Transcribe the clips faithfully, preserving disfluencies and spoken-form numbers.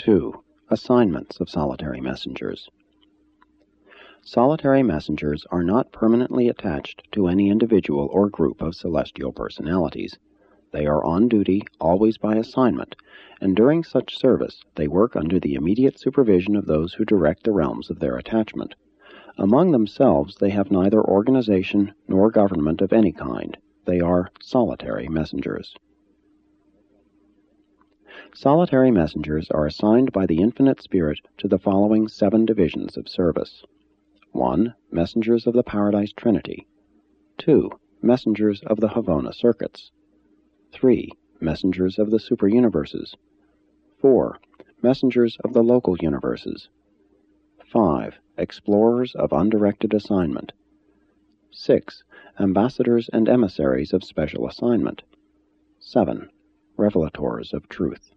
two. Assignments of solitary messengers. Solitary messengers are not permanently attached to any individual or group of celestial personalities. They are on duty always by assignment, and during such service they work under the immediate supervision of those who direct the realms of their attachment. Among themselves they have neither organization nor government of any kind. They are solitary messengers. Solitary messengers are assigned by the Infinite Spirit to the following seven divisions of service. one. Messengers of the Paradise Trinity. two. Messengers of the Havona Circuits. three. Messengers of the Superuniverses. four. Messengers of the Local Universes. five. Explorers of Undirected Assignment. six. Ambassadors and Emissaries of Special Assignment. seven. Revelators of Truth.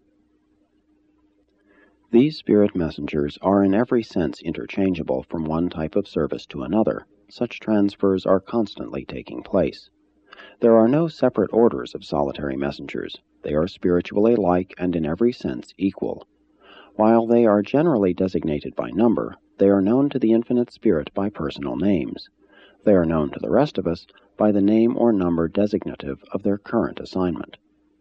These spirit messengers are in every sense interchangeable from one type of service to another. Such transfers are constantly taking place. There are no separate orders of solitary messengers. They are spiritually alike and in every sense equal. While they are generally designated by number, they are known to the Infinite Spirit by personal names. They are known to the rest of us by the name or number designative of their current assignment.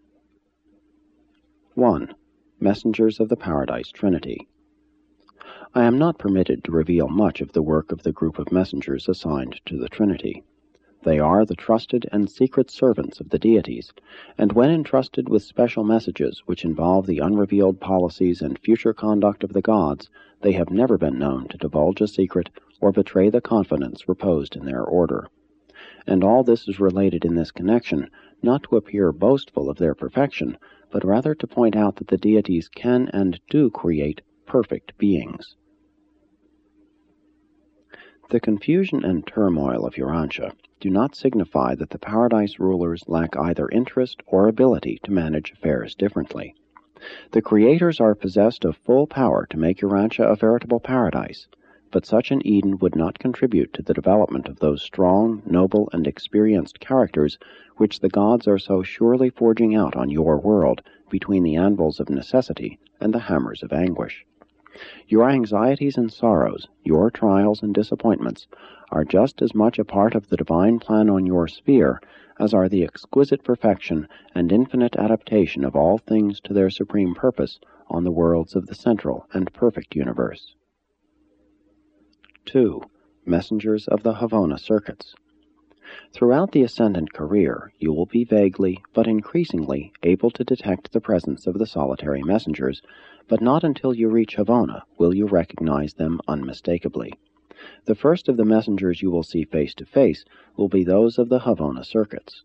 one. Messengers of the Paradise Trinity. I am not permitted to reveal much of the work of the group of messengers assigned to the Trinity. They are the trusted and secret servants of the deities, and when entrusted with special messages which involve the unrevealed policies and future conduct of the gods, they have never been known to divulge a secret or betray the confidence reposed in their order. And all this is related in this connection, not to appear boastful of their perfection, but rather to point out that the deities can and do create perfect beings. The confusion and turmoil of Urantia do not signify that the paradise rulers lack either interest or ability to manage affairs differently. The creators are possessed of full power to make Urantia a veritable paradise, but such an Eden would not contribute to the development of those strong, noble, and experienced characters which the gods are so surely forging out on your world between the anvils of necessity and the hammers of anguish. Your anxieties and sorrows, your trials and disappointments, are just as much a part of the divine plan on your sphere as are the exquisite perfection and infinite adaptation of all things to their supreme purpose on the worlds of the central and perfect universe. two. Messengers of the Havona Circuits. Throughout the ascendant career, you will be vaguely, but increasingly, able to detect the presence of the solitary messengers, but not until you reach Havona will you recognize them unmistakably. The first of the messengers you will see face to face will be those of the Havona Circuits.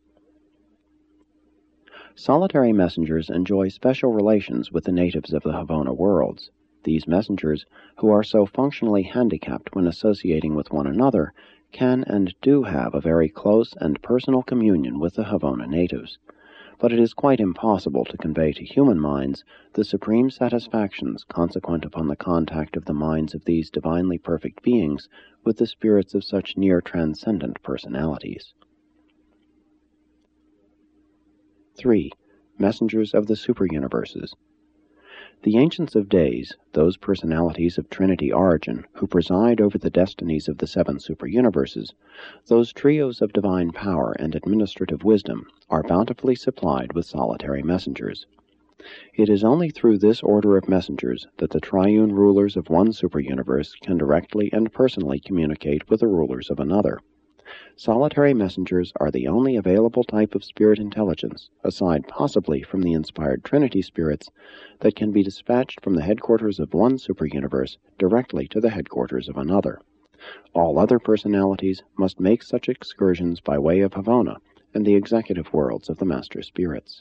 Solitary messengers enjoy special relations with the natives of the Havona worlds. These messengers, who are so functionally handicapped when associating with one another, can and do have a very close and personal communion with the Havona natives. But it is quite impossible to convey to human minds the supreme satisfactions consequent upon the contact of the minds of these divinely perfect beings with the spirits of such near transcendent personalities. three. Messengers of the Superuniverses. The Ancients of Days, those personalities of Trinity origin who preside over the destinies of the seven superuniverses, those trios of divine power and administrative wisdom, are bountifully supplied with solitary messengers. It is only through this order of messengers that the triune rulers of one superuniverse can directly and personally communicate with the rulers of another. Solitary messengers are the only available type of spirit intelligence, aside possibly from the inspired Trinity spirits, that can be dispatched from the headquarters of one superuniverse directly to the headquarters of another. All other personalities must make such excursions by way of Havona and the executive worlds of the Master Spirits.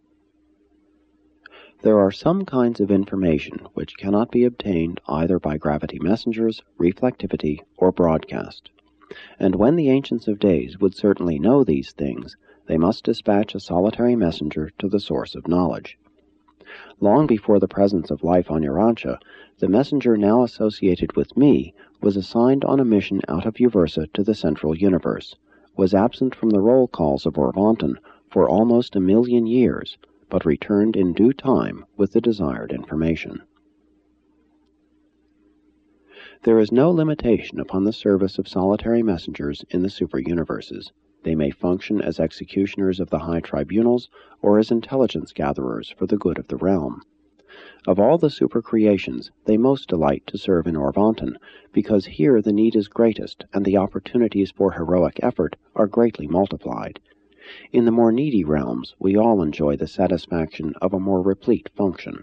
There are some kinds of information which cannot be obtained either by gravity messengers, reflectivity, or broadcast. And when the Ancients of Days would certainly know these things, they must dispatch a solitary messenger to the source of knowledge. Long before the presence of life on Urantia, the messenger now associated with me was assigned on a mission out of Uversa to the central universe, was absent from the roll calls of Orvonton for almost a million years, but returned in due time with the desired information. There is no limitation upon the service of solitary messengers in the super-universes. They may function as executioners of the high tribunals or as intelligence gatherers for the good of the realm. Of all the super-creations, they most delight to serve in Orvonton, because here the need is greatest and the opportunities for heroic effort are greatly multiplied. In the more needy realms, we all enjoy the satisfaction of a more replete function.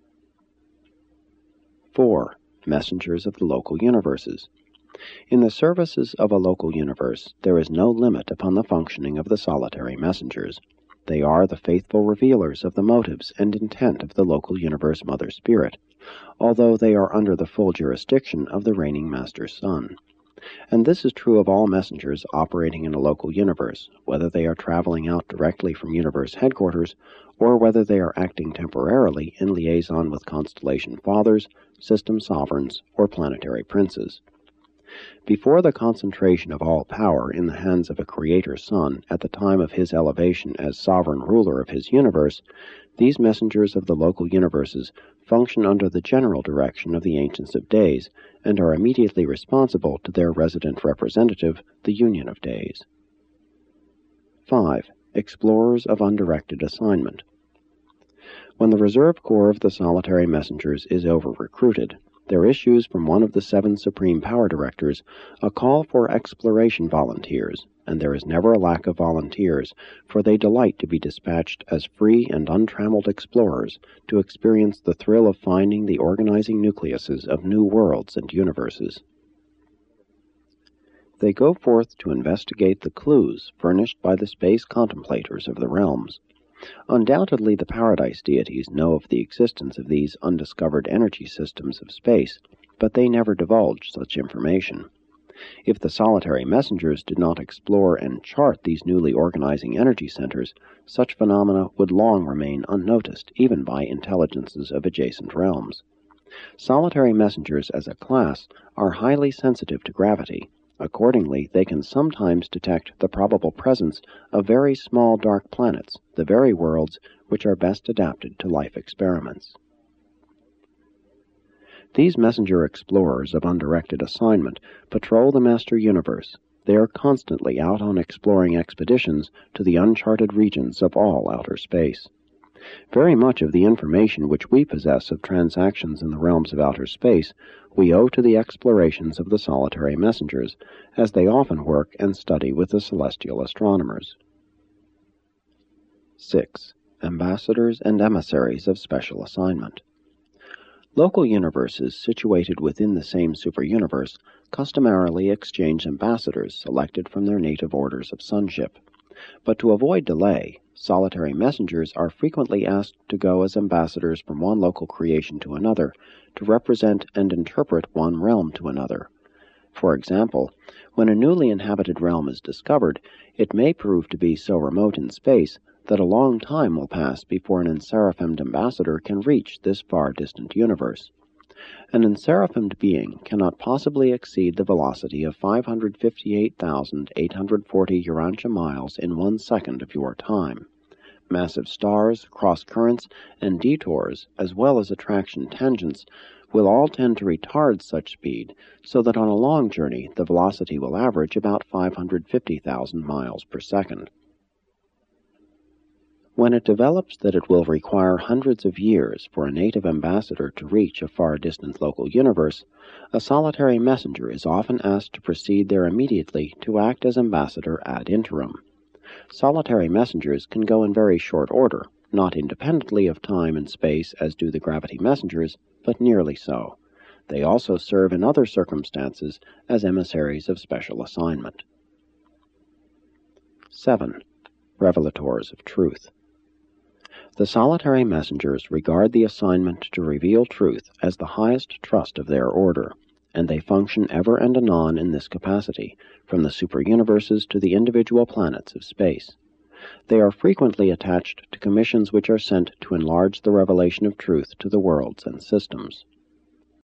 four. Messengers of the local universes. In the services of a local universe, there is no limit upon the functioning of the solitary messengers. They are the faithful revealers of the motives and intent of the local universe Mother Spirit, although they are under the full jurisdiction of the reigning Master Sun. And this is true of all messengers operating in a local universe, whether they are traveling out directly from universe headquarters, or whether they are acting temporarily in liaison with constellation fathers, system sovereigns, or planetary princes. Before the concentration of all power in the hands of a Creator Sun at the time of his elevation as sovereign ruler of his universe, these messengers of the local universes function under the general direction of the Ancients of Days and are immediately responsible to their resident representative, the Union of Days. five. Explorers of undirected assignment. When the reserve corps of the solitary messengers is over-recruited, there issues from one of the seven Supreme Power Directors a call for exploration volunteers, and there is never a lack of volunteers, for they delight to be dispatched as free and untrammeled explorers to experience the thrill of finding the organizing nucleuses of new worlds and universes. They go forth to investigate the clues furnished by the space contemplators of the realms. Undoubtedly the Paradise deities know of the existence of these undiscovered energy systems of space, but they never divulge such information. If the solitary messengers did not explore and chart these newly organizing energy centers, such phenomena would long remain unnoticed, even by intelligences of adjacent realms. Solitary messengers as a class are highly sensitive to gravity. Accordingly, they can sometimes detect the probable presence of very small dark planets, the very worlds which are best adapted to life experiments. These messenger explorers of undirected assignment patrol the Master Universe. They are constantly out on exploring expeditions to the uncharted regions of all outer space. Very much of the information which we possess of transactions in the realms of outer space we owe to the explorations of the solitary messengers, as they often work and study with the celestial astronomers. six. Ambassadors and emissaries of special assignment. Local universes situated within the same super-universe customarily exchange ambassadors selected from their native orders of sonship. But to avoid delay, solitary messengers are frequently asked to go as ambassadors from one local creation to another, to represent and interpret one realm to another. For example, when a newly inhabited realm is discovered, it may prove to be so remote in space that a long time will pass before an enseraphimed ambassador can reach this far-distant universe. An enseraphimed being cannot possibly exceed the velocity of five hundred fifty-eight thousand eight hundred forty Urantia miles in one second of your time. Massive stars, cross-currents, and detours, as well as attraction tangents, will all tend to retard such speed, so that on a long journey the velocity will average about five hundred fifty thousand miles per second. When it develops that it will require hundreds of years for a native ambassador to reach a far-distant local universe, a solitary messenger is often asked to proceed there immediately to act as ambassador ad interim. Solitary messengers can go in very short order, not independently of time and space as do the gravity messengers, but nearly so. They also serve in other circumstances as emissaries of special assignment. seven. Revelators of truth. The solitary messengers regard the assignment to reveal truth as the highest trust of their order, and they function ever and anon in this capacity, from the super-universes to the individual planets of space. They are frequently attached to commissions which are sent to enlarge the revelation of truth to the worlds and systems.